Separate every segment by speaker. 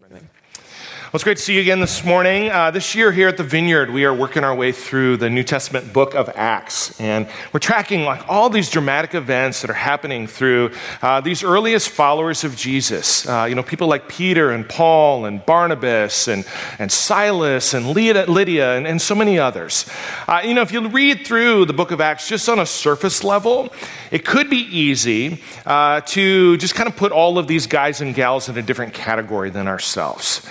Speaker 1: Well, it's great to see you again this morning. This year here at the Vineyard, we are working our way through the New Testament book of Acts. And we're tracking all these dramatic events that are happening through these earliest followers of Jesus. People like Peter and Paul and Barnabas and Silas and Lydia and so many others. If you read through the book of Acts just on a surface level, it could be easy to just kind of put all of these guys and gals in a different category than ourselves.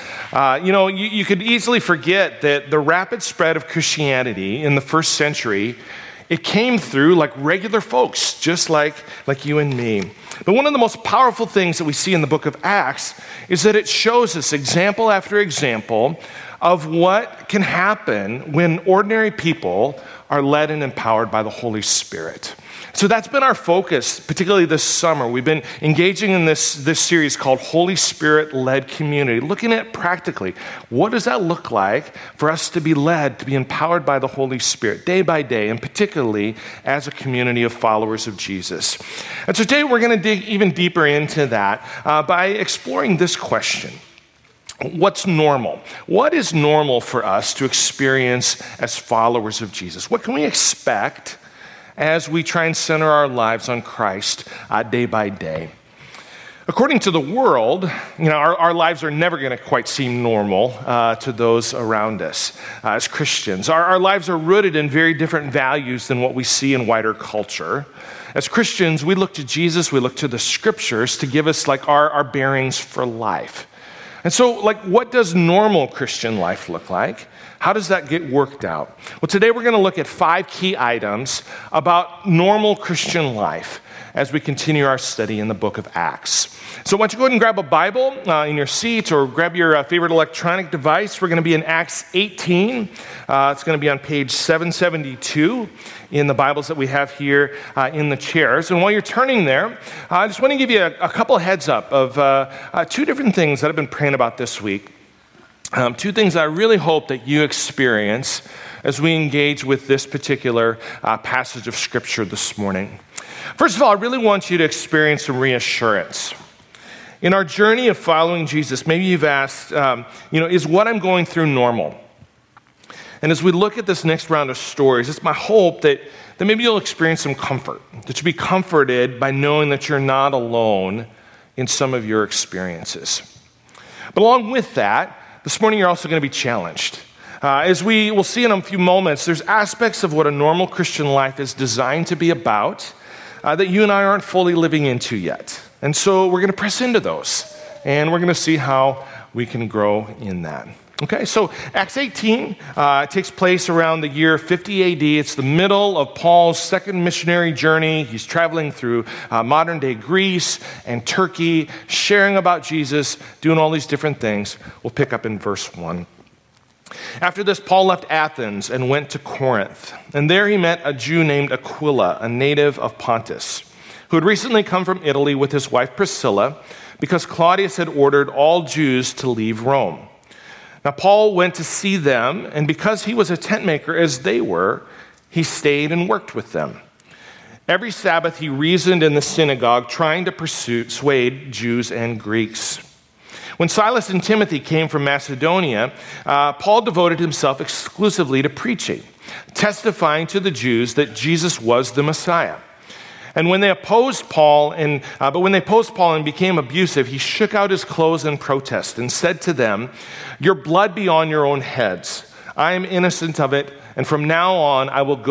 Speaker 1: You could easily forget that the rapid spread of Christianity in the first century, it came through like regular folks, just like you and me. But one of the most powerful things that we see in the book of Acts is that it shows us example after example of what can happen when ordinary people are led and empowered by the Holy Spirit. So that's been our focus, particularly this summer. We've been engaging in this series called Holy Spirit-Led Community, looking at practically what does that look like for us to be led, to be empowered by the Holy Spirit day by day, and particularly as a community of followers of Jesus. And so today we're going to dig even deeper into that by exploring this question. What's normal? What is normal for us to experience as followers of Jesus? What can we expect as we try and center our lives on Christ day by day? According to the world, our lives are never going to quite seem normal to those around us as Christians. Our lives are rooted in very different values than what we see in wider culture. As Christians, we look to Jesus, we look to the Scriptures to give us our bearings for life. And so, what does normal Christian life look like? How does that get worked out? Well, today we're going to look at 5 key items about normal Christian life as we continue our study in the book of Acts. So why don't you go ahead and grab a Bible in your seat or grab your favorite electronic device. We're going to be in Acts 18. It's going to be on page 772 in the Bibles that we have here in the chairs. And while you're turning there, I just want to give you a couple of heads up of 2 different things that I've been praying about this week. 2 things I really hope that you experience as we engage with this particular passage of Scripture this morning. First of all, I really want you to experience some reassurance. In our journey of following Jesus, maybe you've asked, is what I'm going through normal? And as we look at this next round of stories, it's my hope that maybe you'll experience some comfort, that you'll be comforted by knowing that you're not alone in some of your experiences. But along with that, this morning you're also going to be challenged. As we will see in a few moments, there's aspects of what a normal Christian life is designed to be about that you and I aren't fully living into yet. And so we're going to press into those, and we're going to see how we can grow in that. Okay, so Acts 18 takes place around the year 50 AD. It's the middle of Paul's second missionary journey. He's traveling through modern-day Greece and Turkey, sharing about Jesus, doing all these different things. We'll pick up in verse 1. After this, Paul left Athens and went to Corinth. And there he met a Jew named Aquila, a native of Pontus, who had recently come from Italy with his wife Priscilla, because Claudius had ordered all Jews to leave Rome. Now, Paul went to see them, and because he was a tent maker as they were, he stayed and worked with them. Every Sabbath, he reasoned in the synagogue, trying to persuade Jews and Greeks. When Silas and Timothy came from Macedonia, Paul devoted himself exclusively to preaching, testifying to the Jews that Jesus was the Messiah. And when they opposed Paul, and became abusive, he shook out his clothes in protest and said to them, "Your blood be on your own heads. I am innocent of it, and from now on I will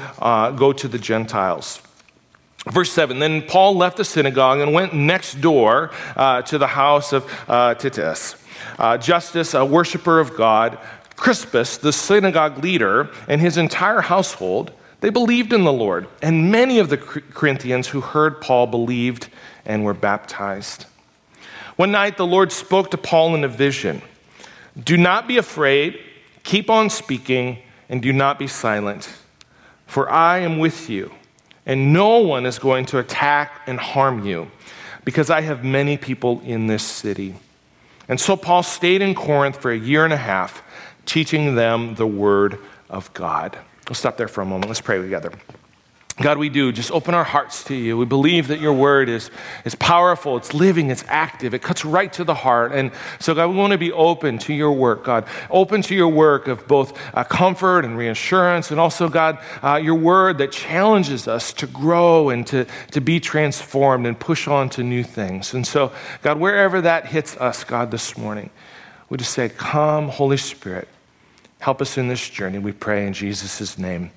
Speaker 1: go to the Gentiles." Verse 7, then Paul left the synagogue and went next door to the house of Titus. Justus, a worshiper of God, Crispus, the synagogue leader, and his entire household, they believed in the Lord. And many of the Corinthians who heard Paul believed and were baptized. One night the Lord spoke to Paul in a vision. "Do not be afraid, keep on speaking, and do not be silent, for I am with you. And no one is going to attack and harm you, because I have many people in this city." And so Paul stayed in Corinth for 1.5 years, teaching them the word of God. We'll stop there for a moment. Let's pray together. God, we do just open our hearts to you. We believe that your word is powerful, it's living, it's active, it cuts right to the heart. And so, God, we want to be open to your work, God, open to your work of both comfort and reassurance, and also, God, your word that challenges us to grow and to be transformed and push on to new things. And so, God, wherever that hits us, God, this morning, we just say, come, Holy Spirit, help us in this journey. We pray in Jesus' name,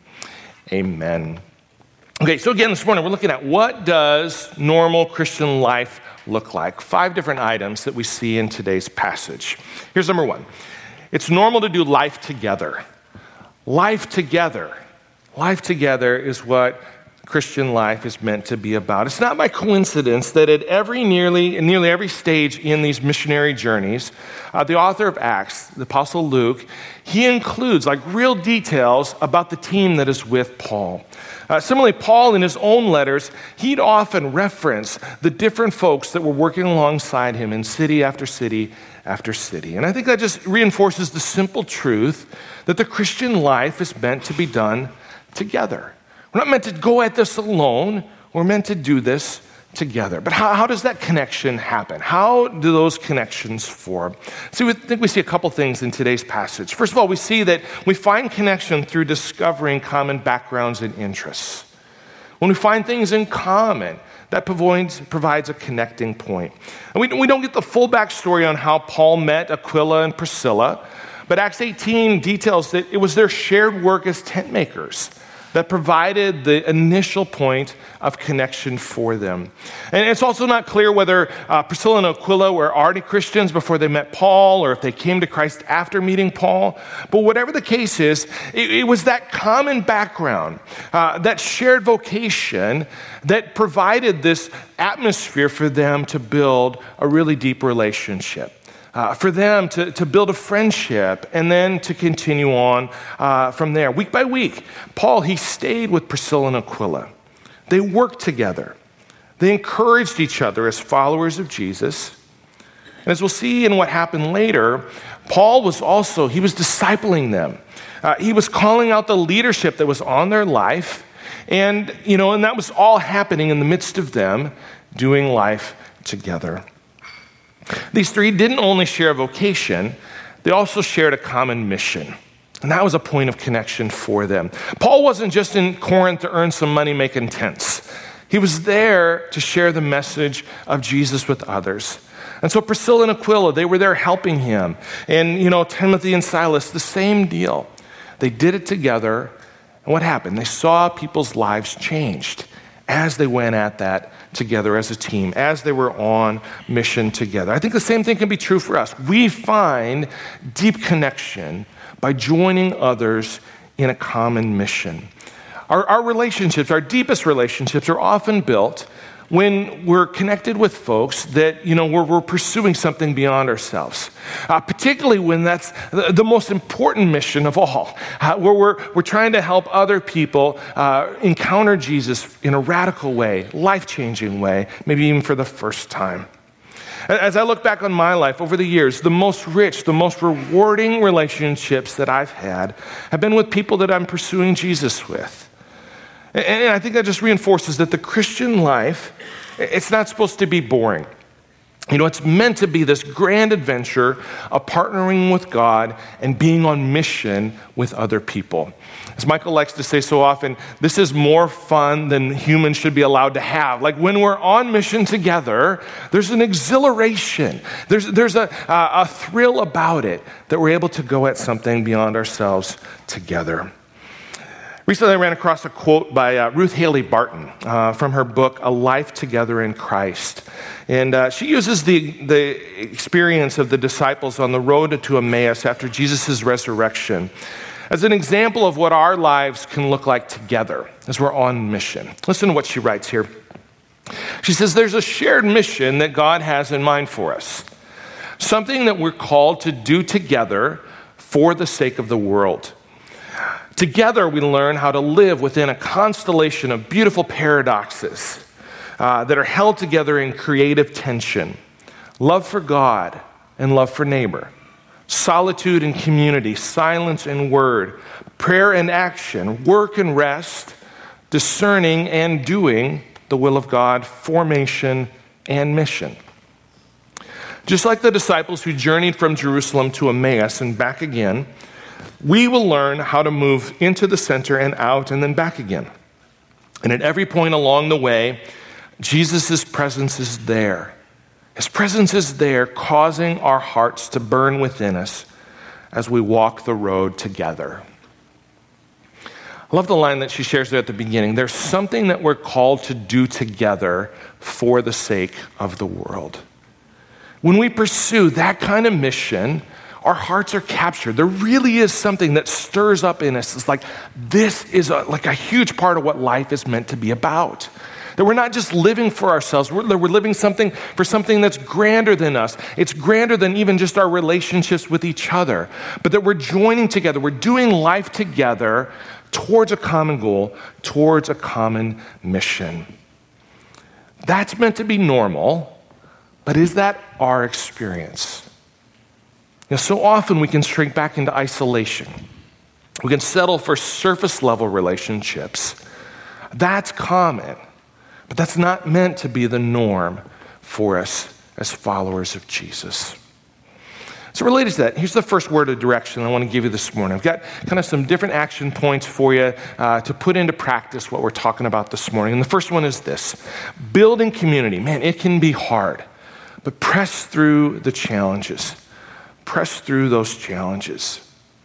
Speaker 1: amen. Okay, so again, this morning we're looking at what does normal Christian life look like? 5 different items that we see in today's passage. Here's number 1. It's normal to do life together. Life together. Life together is what Christian life is meant to be about. It's not by coincidence that at nearly every stage in these missionary journeys, the author of Acts, the Apostle Luke, he includes real details about the team that is with Paul. Similarly, Paul in his own letters, he'd often reference the different folks that were working alongside him in city after city after city. And I think that just reinforces the simple truth that the Christian life is meant to be done together. We're not meant to go at this alone. We're meant to do this together. But how does that connection happen? How do those connections form? So I think we see a couple things in today's passage. First of all, we see that we find connection through discovering common backgrounds and interests. When we find things in common, that provides a connecting point. And we don't get the full backstory on how Paul met Aquila and Priscilla, but Acts 18 details that it was their shared work as tent makers that provided the initial point of connection for them. And it's also not clear whether Priscilla and Aquila were already Christians before they met Paul, or if they came to Christ after meeting Paul. But whatever the case is, it was that common background, that shared vocation that provided this atmosphere for them to build a really deep relationship. For them to build a friendship and then to continue on from there. Week by week, Paul, he stayed with Priscilla and Aquila. They worked together. They encouraged each other as followers of Jesus. And as we'll see in what happened later, Paul was discipling them. He was calling out the leadership that was on their life. And that was all happening in the midst of them doing life together. These 3 didn't only share a vocation, they also shared a common mission. And that was a point of connection for them. Paul wasn't just in Corinth to earn some money making tents. He was there to share the message of Jesus with others. And so Priscilla and Aquila, they were there helping him. And, Timothy and Silas, the same deal. They did it together. And what happened? They saw people's lives changed as they went at that together as a team, as they were on mission together. I think the same thing can be true for us. We find deep connection by joining others in a common mission. Our relationships, our deepest relationships, are often built when we're connected with folks that, we're pursuing something beyond ourselves. Particularly when that's the most important mission of all, where we're trying to help other people encounter Jesus in a radical way, life-changing way, maybe even for the first time. As I look back on my life over the years, the most rich, the most rewarding relationships that I've had have been with people that I'm pursuing Jesus with. And I think that just reinforces that the Christian life, it's not supposed to be boring. It's meant to be this grand adventure of partnering with God and being on mission with other people. As Michael likes to say so often, this is more fun than humans should be allowed to have. Like when we're on mission together, there's an exhilaration. There's a thrill about it that we're able to go at something beyond ourselves together. Recently, I ran across a quote by Ruth Haley Barton from her book, A Life Together in Christ. And she uses the experience of the disciples on the road to Emmaus after Jesus' resurrection as an example of what our lives can look like together as we're on mission. Listen to what she writes here. She says, there's a shared mission that God has in mind for us, something that we're called to do together for the sake of the world. Together, we learn how to live within a constellation of beautiful paradoxes that are held together in creative tension. Love for God and love for neighbor. Solitude and community, silence and word, prayer and action, work and rest, discerning and doing the will of God, formation and mission. Just like the disciples who journeyed from Jerusalem to Emmaus and back again, we will learn how to move into the center and out and then back again. And at every point along the way, Jesus' presence is there. His presence is there, causing our hearts to burn within us as we walk the road together. I love the line that she shares there at the beginning. There's something that we're called to do together for the sake of the world. When we pursue that kind of mission, our hearts are captured. There really is something that stirs up in us. It's like, this is like a huge part of what life is meant to be about. That we're not just living for ourselves, we're living for something that's grander than us. It's grander than even just our relationships with each other. But that we're joining together, we're doing life together towards a common goal, towards a common mission. That's meant to be normal, but is that our experience? So often we can shrink back into isolation. We can settle for surface level relationships. That's common, but that's not meant to be the norm for us as followers of Jesus. So related to that, here's the first word of direction I want to give you this morning. I've got kind of some different action points for you to put into practice what we're talking about this morning. And the first one is this: building community. Man, it can be hard, but press through the challenges. Press through those challenges.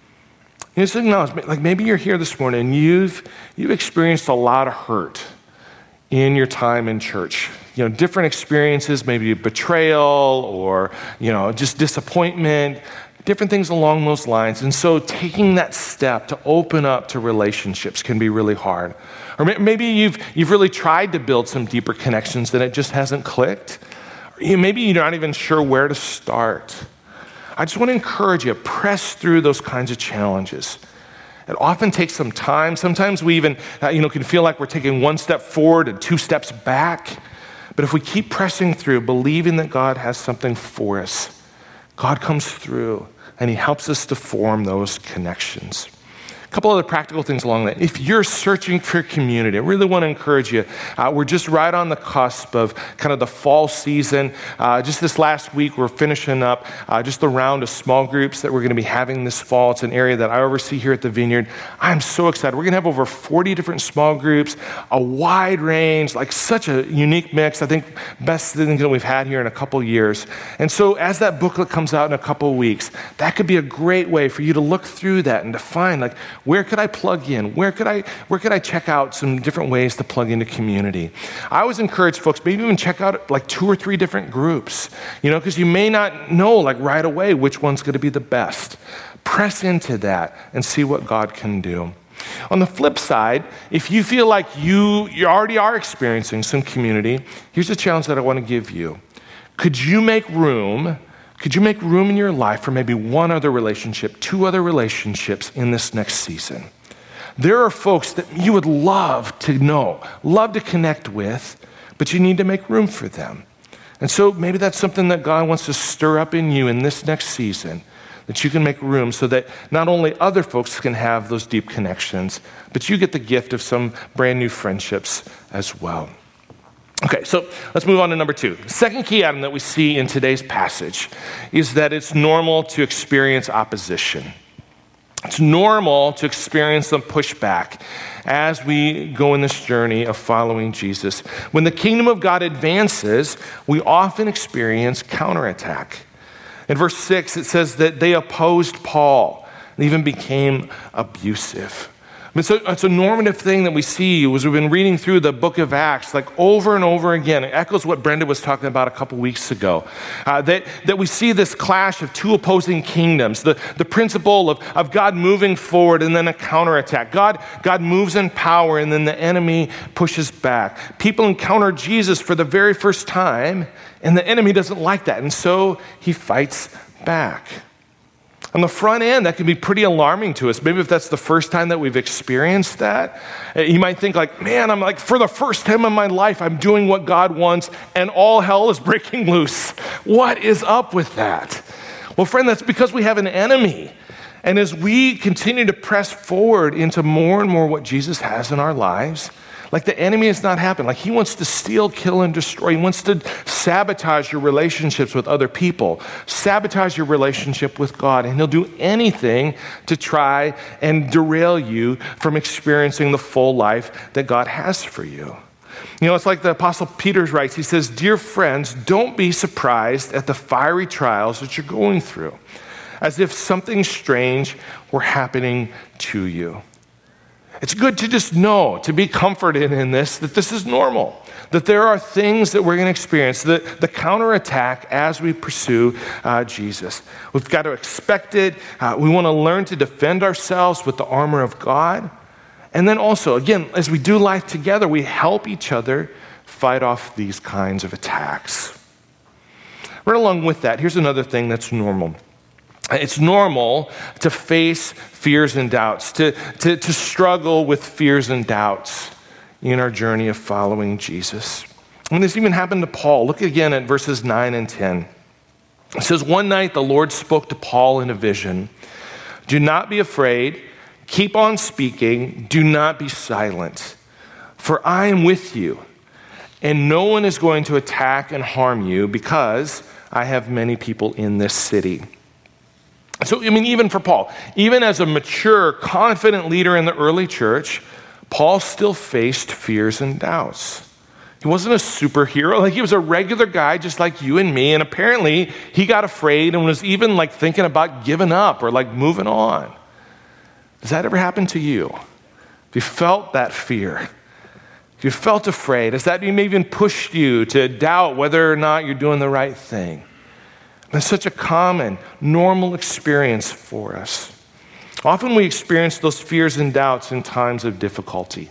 Speaker 1: Just acknowledge, like maybe you're here this morning and you've experienced a lot of hurt in your time in church. Different experiences, maybe betrayal or, just disappointment, different things along those lines. And so taking that step to open up to relationships can be really hard. Or maybe you've really tried to build some deeper connections and it just hasn't clicked. Or maybe you're not even sure where to start. I just want to encourage you, press through those kinds of challenges. It often takes some time. Sometimes we even, can feel like we're taking one step forward and two steps back. But if we keep pressing through, believing that God has something for us, God comes through and he helps us to form those connections. A couple other practical things along that. If you're searching for community, I really want to encourage you. We're just right on the cusp of kind of the fall season. Just this last week, we're finishing up just the round of small groups that we're going to be having this fall. It's an area that I oversee here at the Vineyard. I'm so excited. We're going to have over 40 different small groups, a wide range, like such a unique mix. I think best thing that we've had here in a couple years. And so as that booklet comes out in a couple weeks, that could be a great way for you to look through that and to find like, where could I plug in? Where could I check out some different ways to plug into community? I always encourage folks, maybe even check out like 2 or 3 different groups, because you may not know like right away which one's going to be the best. Press into that and see what God can do. On the flip side, if you feel like you already are experiencing some community, here's a challenge that I want to give you. Could you make room in your life for maybe one other relationship, 2 other relationships in this next season? There are folks that you would love to know, love to connect with, but you need to make room for them. And so maybe that's something that God wants to stir up in you in this next season, that you can make room so that not only other folks can have those deep connections, but you get the gift of some brand new friendships as well. Okay, so let's move on to number 2. The second key item that we see in today's passage is that it's normal to experience opposition. It's normal to experience some pushback as we go in this journey of following Jesus. When the kingdom of God advances, we often experience counterattack. In verse 6, it says that they opposed Paul and even became abusive. It's a normative thing that we see as we've been reading through the book of Acts, like over and over again. It echoes what Brenda was talking about a couple weeks ago. That we see this clash of 2 opposing kingdoms, the principle of God moving forward and then a counterattack. God moves in power and then the enemy pushes back. People encounter Jesus for the very first time and the enemy doesn't like that. And so he fights back. On the front end, that can be pretty alarming to us. Maybe if that's the first time that we've experienced that, you might think like, man, I'm like, for the first time in my life, I'm doing what God wants and all hell is breaking loose. What is up with that? Well, friend, that's because we have an enemy. And as we continue to press forward into more and more what Jesus has in our lives, Like the enemy has not happened. Like he wants to steal, kill, and destroy. He wants to sabotage your relationships with other people, sabotage your relationship with God, and he'll do anything to try and derail you from experiencing the full life that God has for you. You know, it's like the Apostle Peter writes. He says, "Dear friends, don't be surprised at the fiery trials that you're going through, as if something strange were happening to you." It's good to just know, to be comforted in this, that this is normal, that there are things that we're going to experience, the counterattack as we pursue Jesus. We've got to expect it. We want to learn to defend ourselves with the armor of God. And then also, again, as we do life together, we help each other fight off these kinds of attacks. Right along with that, here's another thing that's normal. It's normal to face fears and doubts, to struggle with fears and doubts in our journey of following Jesus. And this even happened to Paul. Look again at verses 9 and 10. It says, "One night the Lord spoke to Paul in a vision. 'Do not be afraid. Keep on speaking. Do not be silent. For I am with you, and no one is going to attack and harm you because I have many people in this city.'" So, I mean, even for Paul, even as a mature, confident leader in the early church, Paul still faced fears and doubts. He wasn't a superhero. Like, he was a regular guy just like you and me, and apparently he got afraid and was even like thinking about giving up or like moving on. Does that ever happen to you? If you felt that fear, if you felt afraid, has that even pushed you to doubt whether or not you're doing the right thing? It's such a common, normal experience for us. Often we experience those fears and doubts in times of difficulty.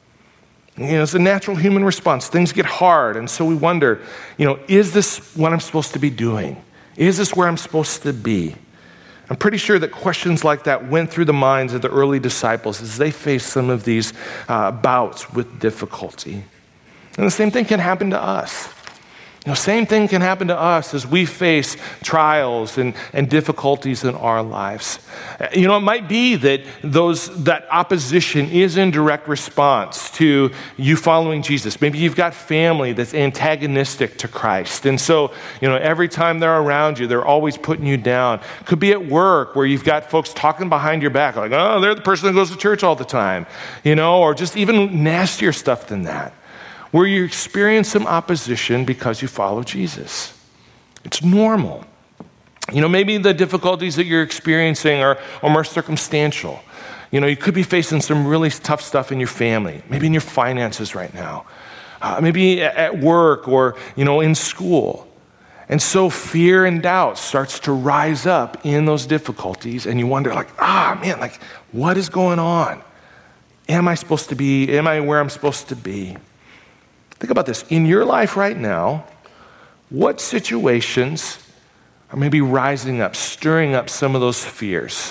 Speaker 1: You know, it's a natural human response. Things get hard, and so we wonder, is this what I'm supposed to be doing? Is this where I'm supposed to be? I'm pretty sure that questions like that went through the minds of the early disciples as they faced some of these bouts with difficulty. And the same thing can happen to us. Same thing can happen to us as we face trials and difficulties in our lives. It might be that opposition is in direct response to you following Jesus. Maybe you've got family that's antagonistic to Christ. And so, every time they're around you, they're always putting you down. Could be at work where you've got folks talking behind your back, like, oh, they're the person that goes to church all the time, or just even nastier stuff than that, where you experience some opposition because you follow Jesus. It's normal. Maybe the difficulties that you're experiencing are more circumstantial. You could be facing some really tough stuff in your family, maybe in your finances right now, maybe at work or, in school. And so fear and doubt starts to rise up in those difficulties, and you wonder what is going on? Am I where I'm supposed to be? Think about this. In your life right now, what situations are maybe rising up, stirring up some of those fears?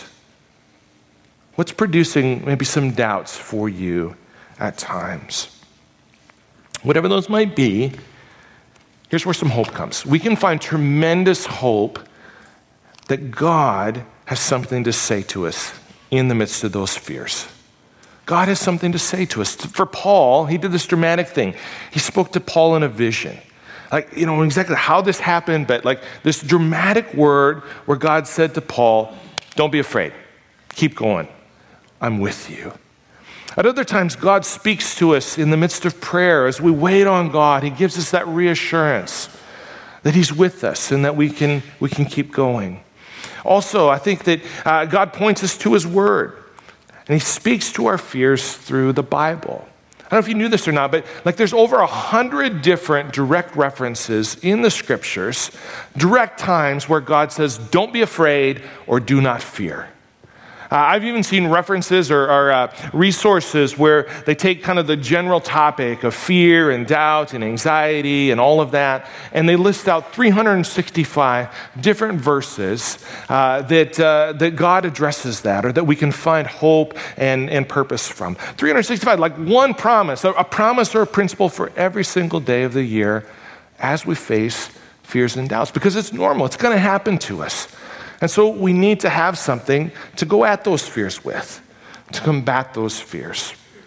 Speaker 1: What's producing maybe some doubts for you at times? Whatever those might be, here's where some hope comes. We can find tremendous hope that God has something to say to us in the midst of those fears. God has something to say to us. For Paul, he did this dramatic thing. He spoke to Paul in a vision. Exactly how this happened, but this dramatic word where God said to Paul, "Don't be afraid. Keep going. I'm with you." At other times, God speaks to us in the midst of prayer. As we wait on God, he gives us that reassurance that he's with us and that we can keep going. Also, I think that God points us to his word. And he speaks to our fears through the Bible. I don't know if you knew this or not, but there's over 100 different direct references in the scriptures, direct times where God says, "Don't be afraid" or "Do not fear." I've even seen references or resources where they take kind of the general topic of fear and doubt and anxiety and all of that, and they list out 365 different verses that God addresses that, or that we can find hope and purpose from. 365, like one promise, a promise or a principle for every single day of the year as we face fears and doubts, because it's normal. It's going to happen to us. And so we need to have something to go at those fears with, to combat those fears.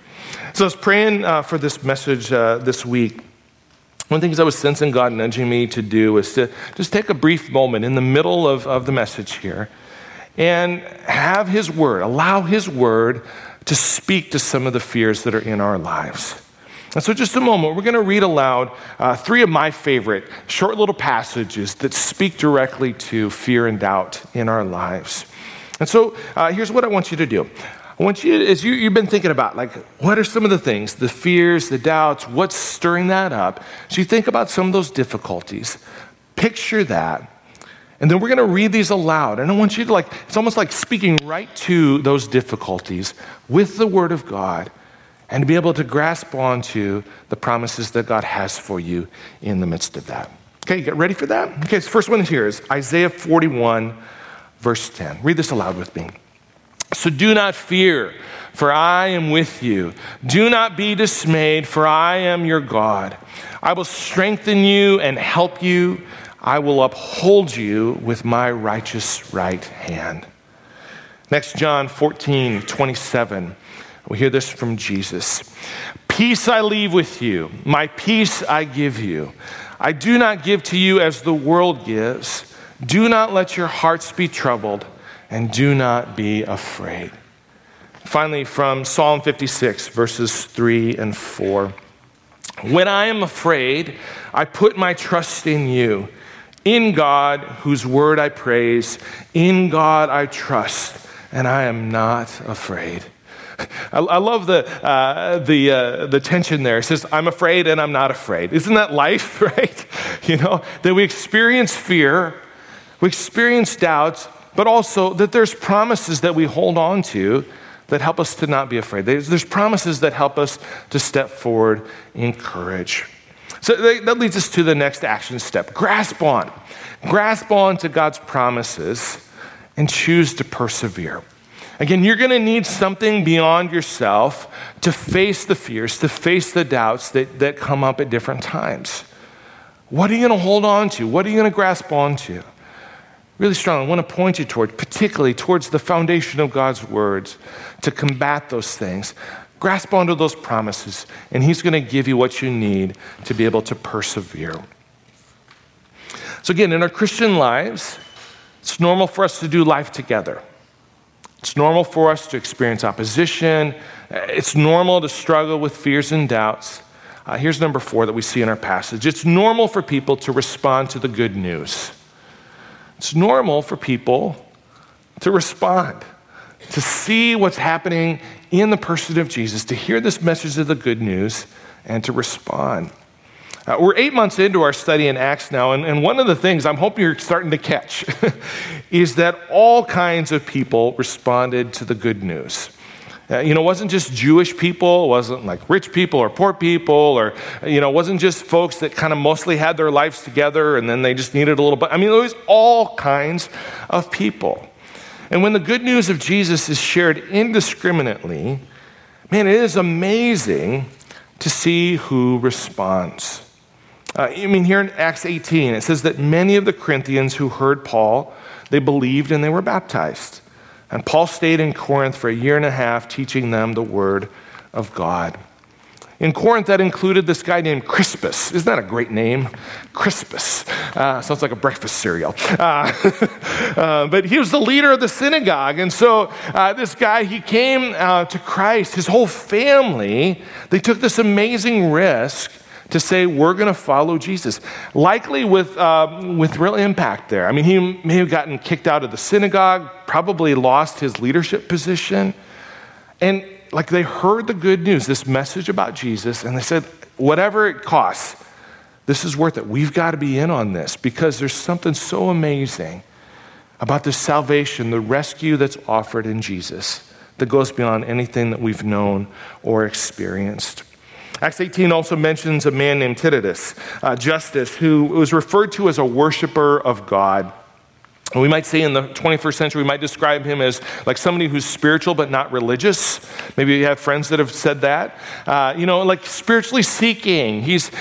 Speaker 1: So I was praying for this message this week. One of the things I was sensing God nudging me to do was to just take a brief moment in the middle of the message here and have His Word, allow His Word to speak to some of the fears that are in our lives. And so just a moment, we're going to read aloud three of my favorite short little passages that speak directly to fear and doubt in our lives. And so here's what I want you to do. I want you, as you've been thinking about, like, what are some of the things, the fears, the doubts, what's stirring that up? So you think about some of those difficulties. Picture that. And then we're going to read these aloud. And I want you to, it's almost like speaking right to those difficulties with the Word of God and to be able to grasp onto the promises that God has for you in the midst of that. Okay, you get ready for that? Okay, so the first one here is Isaiah 41, verse 10. Read this aloud with me. So do not fear, for I am with you. Do not be dismayed, for I am your God. I will strengthen you and help you. I will uphold you with my righteous right hand. Next, John 14, 27. We hear this from Jesus. Peace I leave with you. My peace I give you. I do not give to you as the world gives. Do not let your hearts be troubled, and do not be afraid. Finally, from Psalm 56, verses 3 and 4. When I am afraid, I put my trust in you. In God, whose word I praise, in God I trust, and I am not afraid. I love the tension there. It says, I'm afraid and I'm not afraid. Isn't that life, right? That we experience fear, we experience doubts, but also that there's promises that we hold on to that help us to not be afraid. There's promises that help us to step forward in courage. So that leads us to the next action step. Grasp on. Grasp on to God's promises and choose to persevere. Again, you're going to need something beyond yourself to face the fears, to face the doubts that come up at different times. What are you going to hold on to? What are you going to grasp onto? Really strong. I want to point you particularly towards the foundation of God's words to combat those things. Grasp onto those promises, and He's going to give you what you need to be able to persevere. So again, in our Christian lives, it's normal for us to do life together. It's normal for us to experience opposition. It's normal to struggle with fears and doubts. Here's number 4 that we see in our passage. It's normal for people to respond to the good news. It's normal for people to respond, to see what's happening in the person of Jesus, to hear this message of the good news, and to respond. We're 8 months into our study in Acts now, and one of the things I'm hoping you're starting to catch is that all kinds of people responded to the good news. It wasn't just Jewish people, it wasn't like rich people or poor people, or, it wasn't just folks that kind of mostly had their lives together and then they just needed a little bit. It was all kinds of people. And when the good news of Jesus is shared indiscriminately, man, it is amazing to see who responds. Here in Acts 18, it says that many of the Corinthians who heard Paul, they believed and they were baptized. And Paul stayed in Corinth for 1.5 years teaching them the word of God. In Corinth, that included this guy named Crispus. Isn't that a great name? Crispus. Sounds like a breakfast cereal. But he was the leader of the synagogue. And so this guy, he came to Christ. His whole family, they took this amazing risk to say, we're going to follow Jesus. Likely with real impact there. He may have gotten kicked out of the synagogue, probably lost his leadership position. And they heard the good news, this message about Jesus, and they said, whatever it costs, this is worth it. We've got to be in on this because there's something so amazing about the salvation, the rescue that's offered in Jesus that goes beyond anything that we've known or experienced. Acts 18 also mentions a man named Tychicus, Justus, who was referred to as a worshiper of God. And we might say in the 21st century, we might describe him as like somebody who's spiritual but not religious. Maybe you have friends that have said that. Like spiritually seeking. He's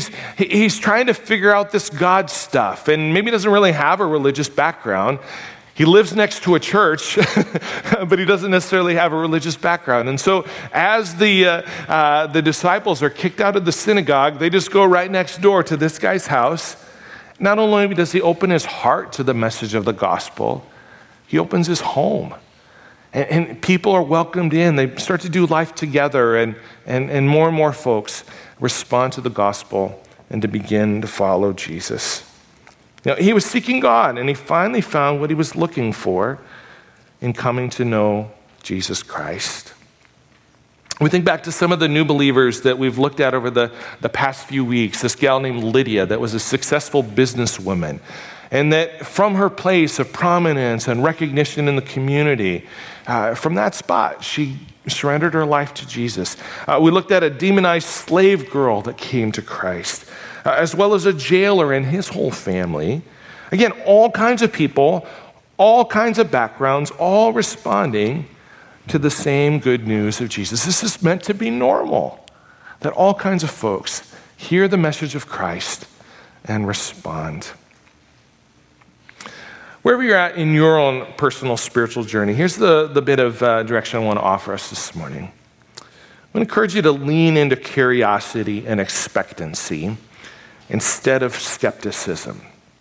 Speaker 1: trying to figure out this God stuff, and maybe doesn't really have a religious background. He lives next to a church, but he doesn't necessarily have a religious background. And so as the disciples are kicked out of the synagogue, they just go right next door to this guy's house. Not only does he open his heart to the message of the gospel, he opens his home. And people are welcomed in. They start to do life together, and more folks respond to the gospel and to begin to follow Jesus. Now, he was seeking God, and he finally found what he was looking for in coming to know Jesus Christ. We think back to some of the new believers that we've looked at over the past few weeks. This gal named Lydia that was a successful businesswoman, and that from her place of prominence and recognition in the community, from that spot, she surrendered her life to Jesus. We looked at a demonized slave girl that came to Christ, as well as a jailer and his whole family. Again, all kinds of people, all kinds of backgrounds, all responding to the same good news of Jesus. This is meant to be normal, that all kinds of folks hear the message of Christ and respond. Wherever you're at in your own personal spiritual journey, here's the bit of direction I want to offer us this morning. I'm going to encourage you to lean into curiosity and expectancy instead of skepticism.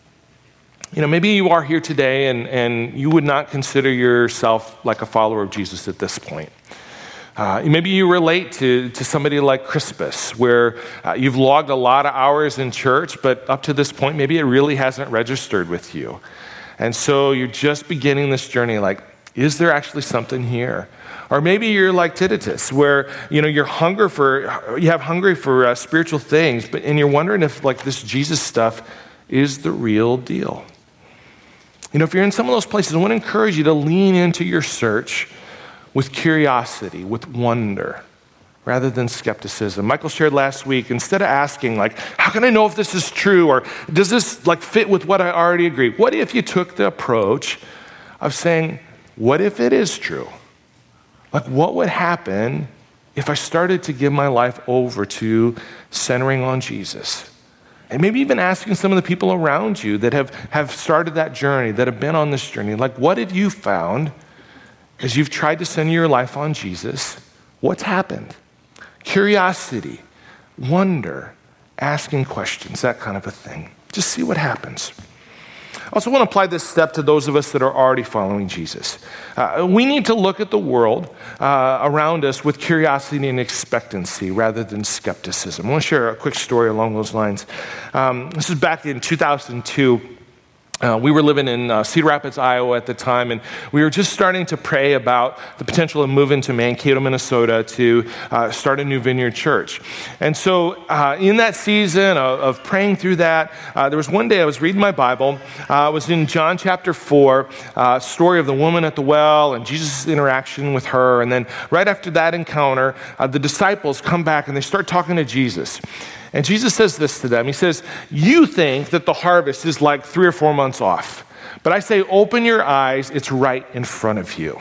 Speaker 1: Maybe you are here today and you would not consider yourself like a follower of Jesus at this point. Maybe you relate to somebody like Crispus, where you've logged a lot of hours in church, but up to this point, maybe it really hasn't registered with you. And so you're just beginning this journey like, is there actually something here? Or maybe you're like Titus, where you have hunger for spiritual things, and you're wondering if like this Jesus stuff is the real deal. If you're in some of those places, I want to encourage you to lean into your search with curiosity, with wonder, rather than skepticism. Michael shared last week, instead of asking like, how can I know if this is true, or does this like fit with what I already agree? What if you took the approach of saying, what if it is true? Like, what would happen if I started to give my life over to centering on Jesus? And maybe even asking some of the people around you that have started that journey, that have been on this journey, like, what have you found as you've tried to center your life on Jesus? What's happened? Curiosity, wonder, asking questions, that kind of a thing. Just see what happens. I also want to apply this step to those of us that are already following Jesus. We need to look at the world around us with curiosity and expectancy rather than skepticism. I want to share a quick story along those lines. This is back in 2002. We were living in Cedar Rapids, Iowa at the time, and we were just starting to pray about the potential of moving to Mankato, Minnesota to start a new Vineyard church. And so in that season of praying through that, there was one day I was reading my Bible. I was in John chapter 4, story of the woman at the well and Jesus' interaction with her. And then right after that encounter, the disciples come back and they start talking to Jesus. And Jesus says this to them. He says, you think that the harvest is like 3 or 4 months off. But I say, open your eyes. It's right in front of you.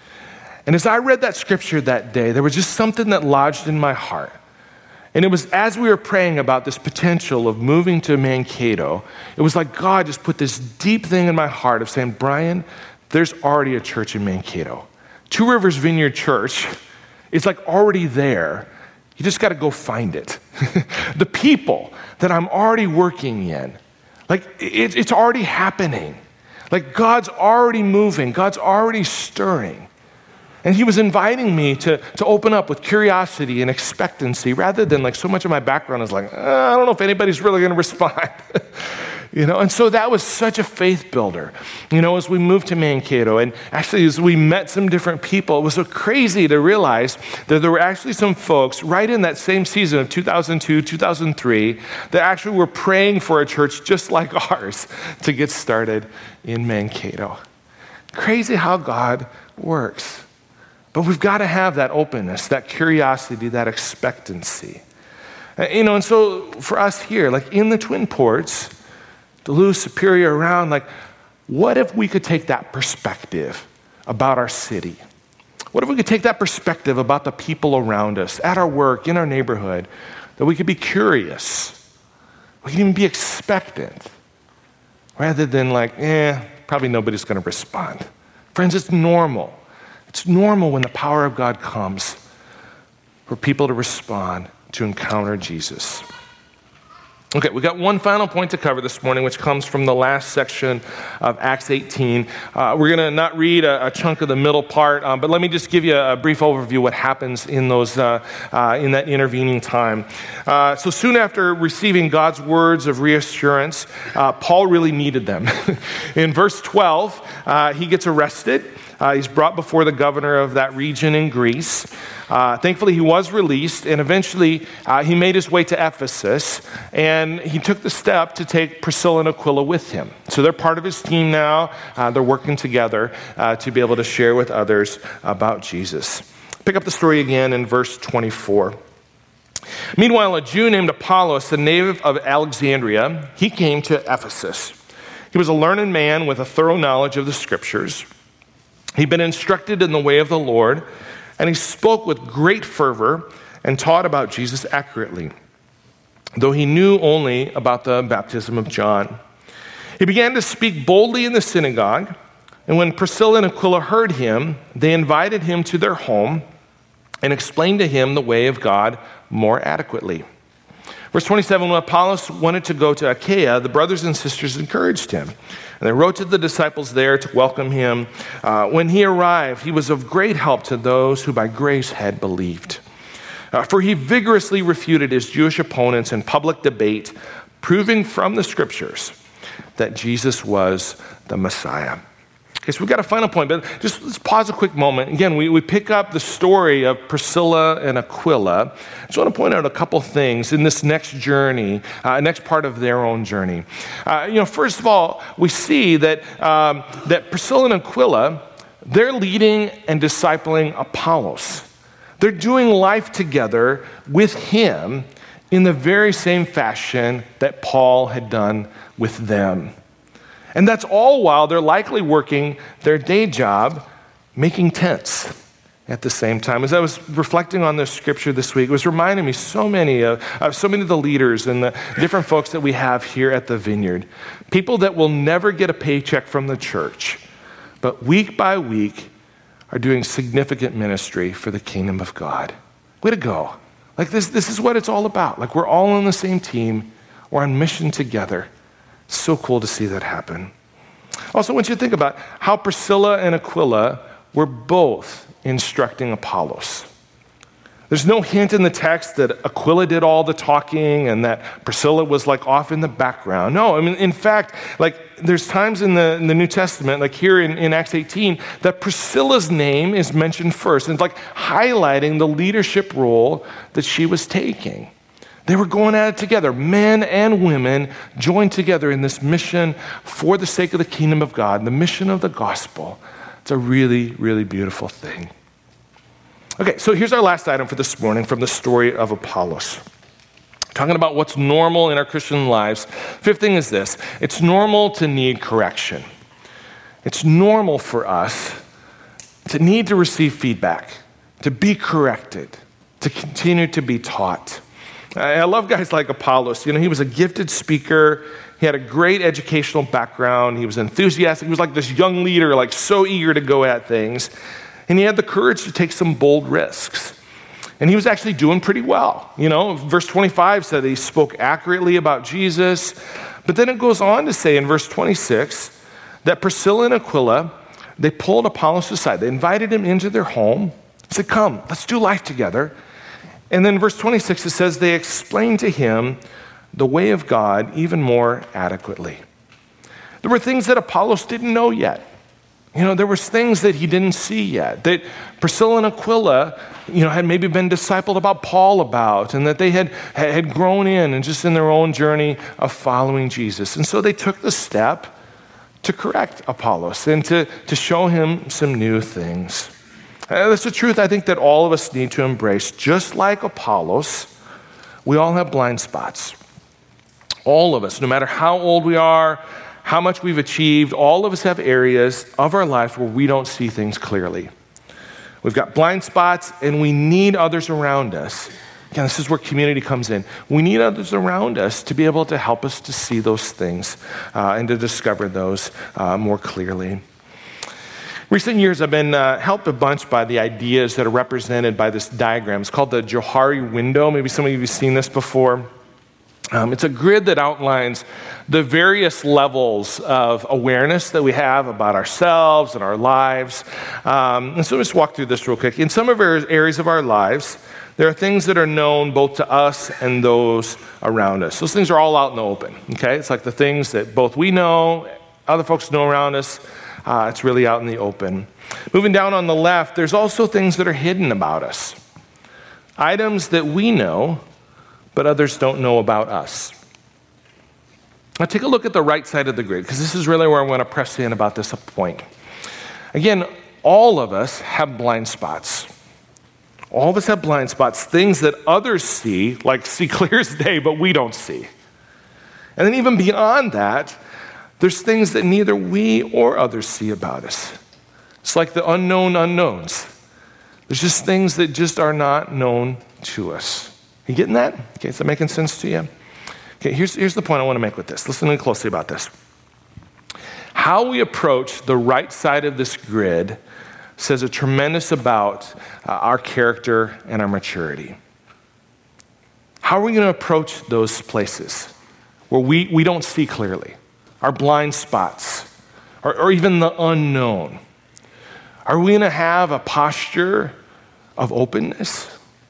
Speaker 1: And as I read that scripture that day, there was just something that lodged in my heart. And it was as we were praying about this potential of moving to Mankato, it was like God just put this deep thing in my heart of saying, Brian, there's already a church in Mankato. Two Rivers Vineyard Church is like already there. You just got to go find it. The people that I'm already working in, like it's already happening. Like God's already moving. God's already stirring. And he was inviting me to open up with curiosity and expectancy rather than like so much of my background is like, I don't know if anybody's really going to respond. And so that was such a faith builder, as we moved to Mankato. And actually, as we met some different people, it was so crazy to realize that there were actually some folks right in that same season of 2002, 2003, that actually were praying for a church just like ours to get started in Mankato. Crazy how God works. But we've got to have that openness, that curiosity, that expectancy. And so for us here, like in the Twin Ports, Duluth, Superior, around, like, what if we could take that perspective about our city? What if we could take that perspective about the people around us, at our work, in our neighborhood, that we could be curious, we can even be expectant, rather than like, probably nobody's going to respond. Friends, it's normal. It's normal when the power of God comes for people to respond, to encounter Jesus. Okay, we got one final point to cover this morning, which comes from the last section of Acts 18. We're going to not read a chunk of the middle part, but let me just give you a brief overview of what happens in those in that intervening time. So soon after receiving God's words of reassurance, Paul really needed them. In verse 12, he gets arrested. He's brought before the governor of that region in Greece. Thankfully, he was released, and eventually he made his way to Ephesus, and he took the step to take Priscilla and Aquila with him. So they're part of his team now. They're working together to be able to share with others about Jesus. Pick up the story again in verse 24. Meanwhile, a Jew named Apollos, a native of Alexandria, he came to Ephesus. He was a learned man with a thorough knowledge of the Scriptures. He'd been instructed in the way of the Lord, and he spoke with great fervor and taught about Jesus accurately, though he knew only about the baptism of John. He began to speak boldly in the synagogue, and when Priscilla and Aquila heard him, they invited him to their home and explained to him the way of God more adequately. Verse 27, when Apollos wanted to go to Achaia, the brothers and sisters encouraged him. And they wrote to the disciples there to welcome him. When he arrived, he was of great help to those who by grace had believed. For he vigorously refuted his Jewish opponents in public debate, proving from the Scriptures that Jesus was the Messiah. Okay, so we've got a final point, but just let's pause a quick moment. Again, we pick up the story of Priscilla and Aquila. I just want to point out a couple things in this next journey, next part of their own journey. First of all, we see that Priscilla and Aquila, they're leading and discipling Apollos. They're doing life together with him in the very same fashion that Paul had done with them. And that's all while they're likely working their day job, making tents at the same time. As I was reflecting on this scripture this week, it was reminding me so many of the leaders and the different folks that we have here at the Vineyard. People that will never get a paycheck from the church, but week by week are doing significant ministry for the kingdom of God. Way to go. Like this is what it's all about. Like we're all on the same team. We're on mission together. So cool to see that happen. Also, I want you to think about how Priscilla and Aquila were both instructing Apollos. There's no hint in the text that Aquila did all the talking and that Priscilla was like off in the background. No, I mean, in fact, like there's times in the New Testament, like here in Acts 18, that Priscilla's name is mentioned first. And it's like highlighting the leadership role that she was taking. They were going at it together. Men and women joined together in this mission for the sake of the kingdom of God, the mission of the gospel. It's a really, really beautiful thing. Okay, so here's our last item for this morning from the story of Apollos. Talking about what's normal in our Christian lives. Fifth thing is this. It's normal to need correction. It's normal for us to need to receive feedback, to be corrected, to continue to be taught. I love guys like Apollos. He was a gifted speaker. He had a great educational background. He was enthusiastic. He was like this young leader, like so eager to go at things. And he had the courage to take some bold risks. And he was actually doing pretty well. Verse 25 said that he spoke accurately about Jesus. But then it goes on to say in verse 26 that Priscilla and Aquila, they pulled Apollos aside. They invited him into their home. Said, come, let's do life together. And then verse 26, it says they explained to him the way of God even more adequately. There were things that Apollos didn't know yet. There was things that he didn't see yet, that Priscilla and Aquila, had maybe been discipled about Paul about, and that they had grown in and just in their own journey of following Jesus. And so they took the step to correct Apollos and to show him some new things. That's the truth I think that all of us need to embrace. Just like Apollos, we all have blind spots. All of us, no matter how old we are, how much we've achieved, all of us have areas of our lives where we don't see things clearly. We've got blind spots, and we need others around us Again, this is where community comes in. We need others around us to be able to help us to see those things and to discover those more clearly. Recent years, I've been helped a bunch by the ideas that are represented by this diagram. It's called the Johari window. Maybe some of you have seen this before. It's a grid that outlines the various levels of awareness that we have about ourselves and our lives. And so let's walk through this real quick. In some of our areas of our lives, there are things that are known both to us and those around us. Those things are all out in the open, okay? It's like the things that both we know, other folks know around us. It's really out in the open. Moving down on the left, there's also things that are hidden about us. Items that we know, but others don't know about us. Now take a look at the right side of the grid, because this is really where I want to press in about this point. Again, all of us have blind spots. All of us have blind spots, things that others see, like see clear as day, but we don't see. And then even beyond that, there's things that neither we or others see about us. It's like the unknown unknowns. There's just things that just are not known to us. You getting that? Okay, is that making sense to you? Okay, here's the point I want to make with this. Listen to me closely about this. How we approach the right side of this grid says a tremendous about our character and our maturity. How are we going to approach those places where we don't see clearly, our blind spots, or even the unknown? Are we going to have a posture of openness?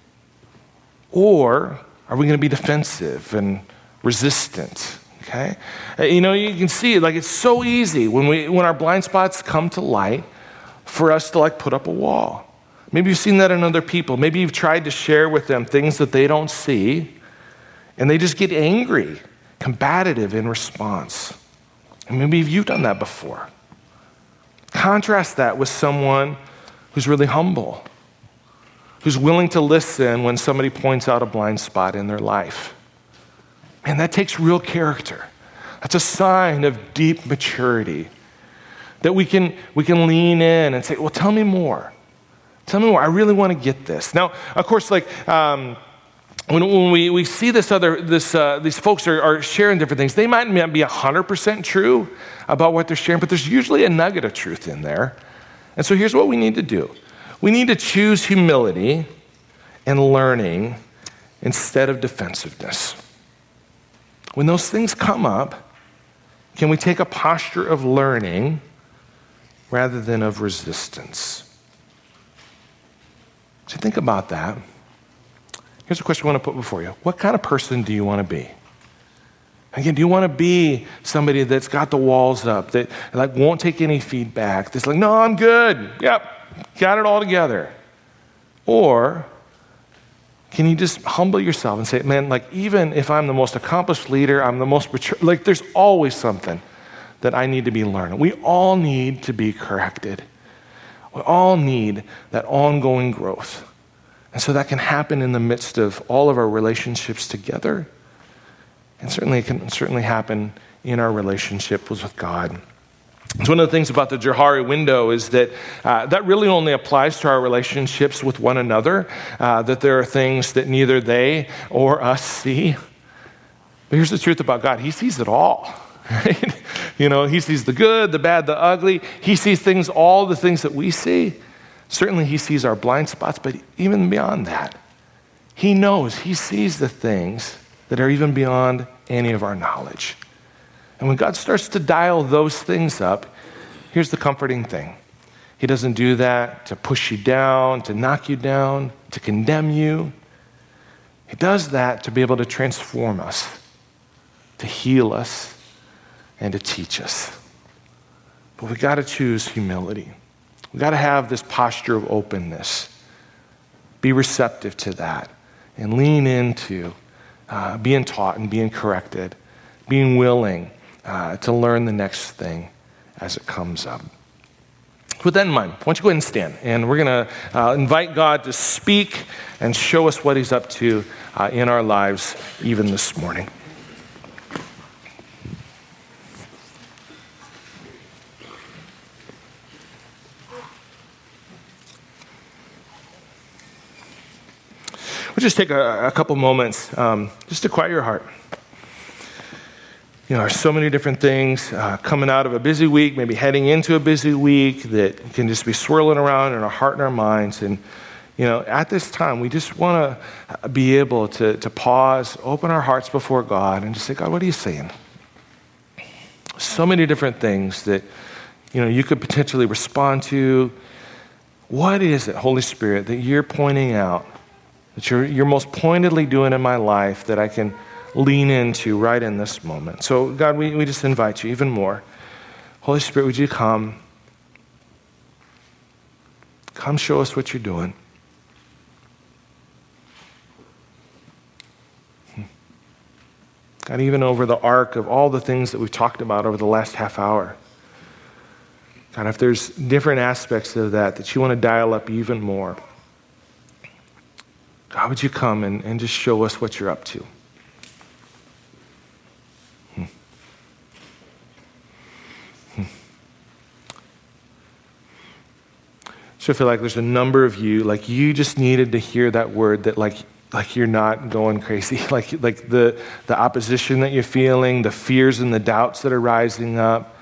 Speaker 1: Or are we going to be defensive and resistant? Okay? You know, you can see, like, it's so easy when our blind spots come to light for us to, like, put up a wall. Maybe you've seen that in other people. Maybe you've tried to share with them things that they don't see, and they just get angry, combative in response. And maybe you've done that before. Contrast that with someone who's really humble, who's willing to listen when somebody points out a blind spot in their life. Man, that takes real character. That's a sign of deep maturity. That we can lean in and say, well, tell me more. Tell me more. I really want to get this. Now, of course, like when we see these folks are sharing different things, they might not be 100% true about what they're sharing, but there's usually a nugget of truth in there. And so here's what we need to do. We need to choose humility and learning instead of defensiveness. When those things come up, can we take a posture of learning rather than of resistance? So think about that. Here's a question I want to put before you. What kind of person do you want to be? Again, do you want to be somebody that's got the walls up, that like won't take any feedback, that's like, no, I'm good. Yep, got it all together. Or can you just humble yourself and say, man, like even if I'm the most accomplished leader, I'm the most mature, like there's always something that I need to be learning. We all need to be corrected. We all need that ongoing growth. And so that can happen in the midst of all of our relationships together. And certainly it can certainly happen in our relationship with God. So one of the things about the Johari window is that that really only applies to our relationships with one another, that there are things that neither they or us see. But here's the truth about God. He sees it all, right? You know, he sees the good, the bad, the ugly. He sees things, all the things that we see. Certainly he sees our blind spots, but even beyond that, he knows, he sees the things that are even beyond any of our knowledge. And when God starts to dial those things up, here's the comforting thing. He doesn't do that to push you down, to knock you down, to condemn you. He does that to be able to transform us, to heal us, and to teach us. But we got to choose humility. We got to have this posture of openness. Be receptive to that and lean into being taught and being corrected, being willing to learn the next thing as it comes up. With that in mind, why don't you go ahead and stand, and we're going to invite God to speak and show us what he's up to in our lives even this morning. we'll just take a couple moments just to quiet your heart. There's so many different things coming out of a busy week, maybe heading into a busy week that can just be swirling around in our heart and our minds. And, at this time, we just want to be able to pause, open our hearts before God, and just say, God, what are you saying? So many different things that, you could potentially respond to. What is it, Holy Spirit, that you're pointing out, that you're most pointedly doing in my life that I can lean into right in this moment? So, God, we just invite you even more. Holy Spirit, would you come? Come show us what you're doing. God, even over the arc of all the things that we've talked about over the last half hour, God, if there's different aspects of that you want to dial up even more, God, would you come and just show us what you're up to? So I feel like there's a number of you, like you just needed to hear that word that like you're not going crazy, like the opposition that you're feeling, the fears and the doubts that are rising up,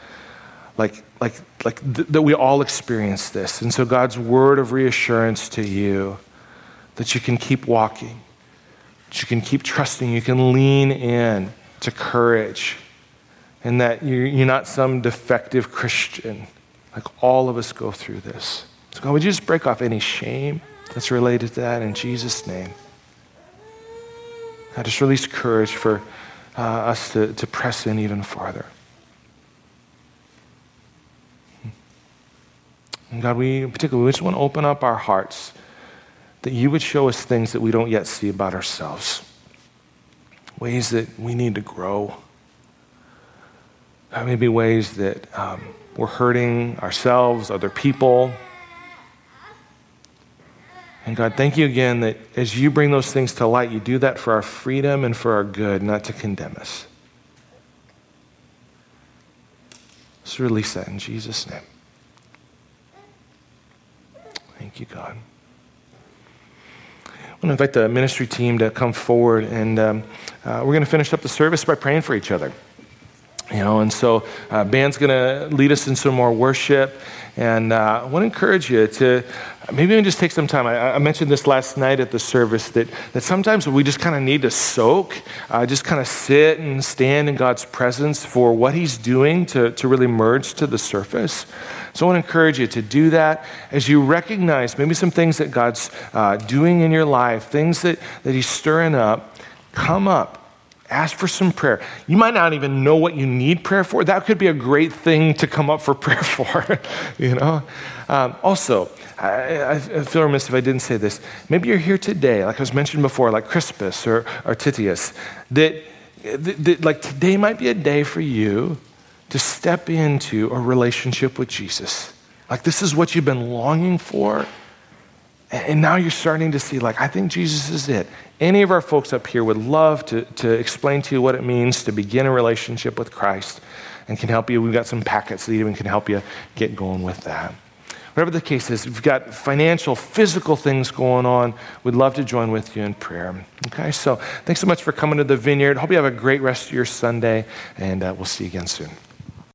Speaker 1: that we all experience this. And so God's word of reassurance to you that you can keep walking, that you can keep trusting, you can lean in to courage, and that you're not some defective Christian. Like all of us go through this. So God, would you just break off any shame that's related to that in Jesus' name? God, just release courage for us to press in even farther. And God, we just want to open up our hearts that you would show us things that we don't yet see about ourselves, ways that we need to grow. God, maybe ways that we're hurting ourselves, other people. And God, thank you again that as you bring those things to light, you do that for our freedom and for our good, not to condemn us. Let's release that in Jesus' name. Thank you, God. I want to invite the ministry team to come forward, and we're going to finish up the service by praying for each other. And so band's going to lead us in some more worship. And I want to encourage you to maybe even just take some time. I mentioned this last night at the service that sometimes we just kind of need to soak, just kind of sit and stand in God's presence for what he's doing to really merge to the surface. So I want to encourage you to do that as you recognize maybe some things that God's doing in your life, things that he's stirring up. Come up. Ask for some prayer. You might not even know what you need prayer for. That could be a great thing to come up for prayer for, Also, I feel remiss if I didn't say this. Maybe you're here today, like I was mentioned before, like Crispus or Titius, that like today might be a day for you to step into a relationship with Jesus. Like this is what you've been longing for. And now you're starting to see, like, I think Jesus is it. Any of our folks up here would love to explain to you what it means to begin a relationship with Christ and can help you. We've got some packets that even can help you get going with that. Whatever the case is, if you've got financial, physical things going on, we'd love to join with you in prayer. Okay, so thanks so much for coming to the Vineyard. Hope you have a great rest of your Sunday, and we'll see you again soon.